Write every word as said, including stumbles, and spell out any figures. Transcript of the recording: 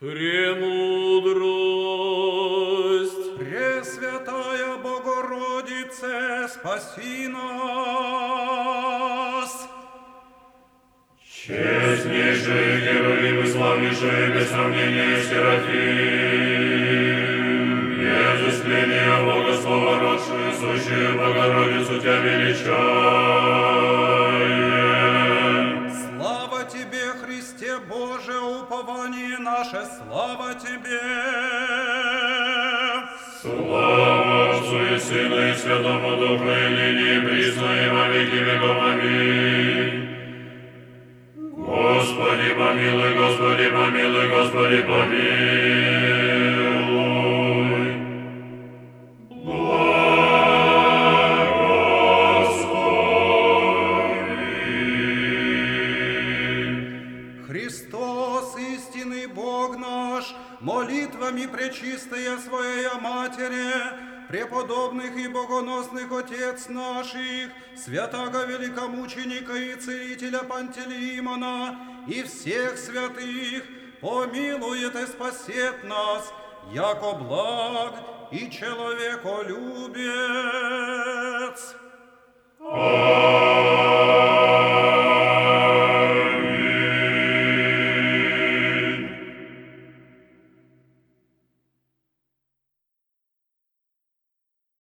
Премудрость. Пресвятая Богородице, спаси нас. Честнейший Херувим и славнейший без сравнения Серафим, без искления Бога Слова родшую, сущую Богородицу Тебя величаем. Слава Тебе, Христе Боже, упование наше, слава Тебе. Слава Отцу и Сыну и Святому Духу, и ныне и присно и во веки веков. Аминь. Господи помилуй, Господи помилуй, Господи помилуй. Благослови. Христос, истинный Бог наш, молитвами пречистая Своя Матери, преподобных и богоносных Отец наших, святаго великомученика и целителя Пантелеимона и всех святых, помилует и спасет нас, яко благ и человеколюбец. Аминь.